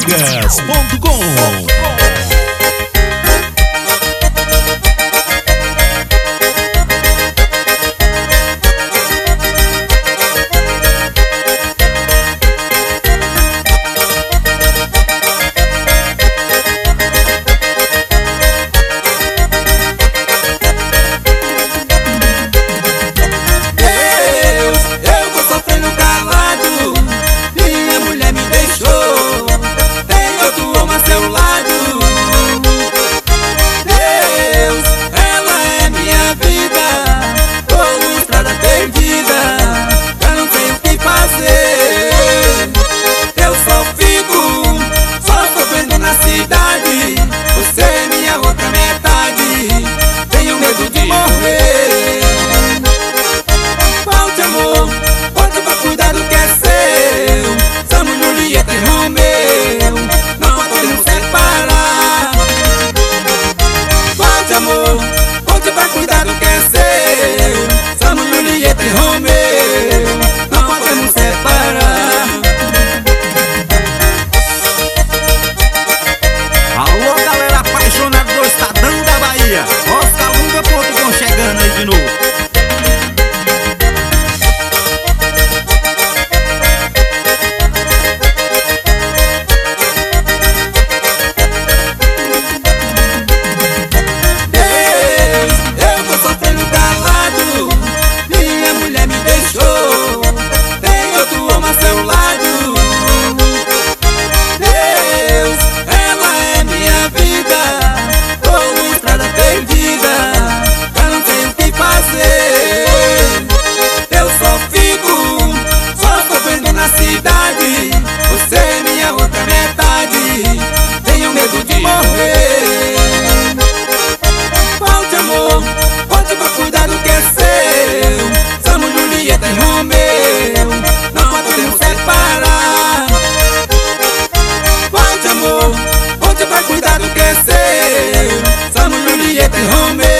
cantigas.com. Volte pra cuidar do que é seu. Somos Julieta e Romeu, não podemos separar. Alô, galera apaixonada do Estadão da Bahia, Oscarlunga.com chegando aí de novo. Você é minha outra metade, tenho medo de morrer. Volte, amor, volte pra cuidar do que é seu. Somos Julieta e Romeu, não podemos separar. Volte, amor, volte pra cuidar do que é seu. Somos Julieta e Romeu.